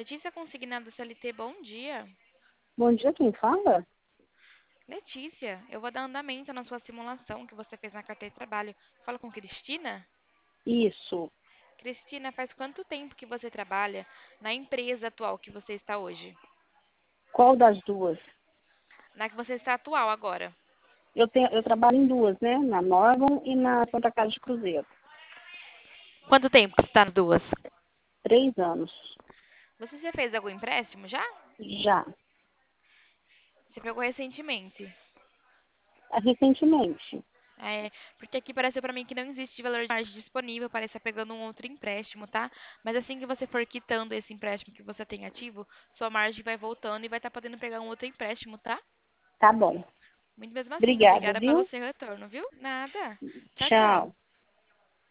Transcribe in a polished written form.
Letícia Consignado CLT, bom dia. Bom dia, quem fala? Letícia, eu vou dar andamento na sua simulação que você fez na carteira de trabalho. Fala com Cristina? Isso. Cristina, faz quanto tempo que você trabalha na empresa atual que você está hoje? Qual das duas? Na que você está atual agora. Eu trabalho em duas, né? Na Morgan e na Santa Casa de Cruzeiro. Quanto tempo que você está nas duas? 3 anos. Você já fez algum empréstimo já? Já. Você pegou recentemente. Recentemente. É, porque aqui pareceu pra mim que não existe valor de margem disponível para estar pegando um outro empréstimo, tá? Mas assim que você for quitando esse empréstimo que você tem ativo, sua margem vai voltando e vai estar podendo pegar um outro empréstimo, tá? Tá bom. Muito mesmo assim. Obrigada, Obrigada pelo viu? seu retorno, viu? Nada. Tchau, tchau. Tchau.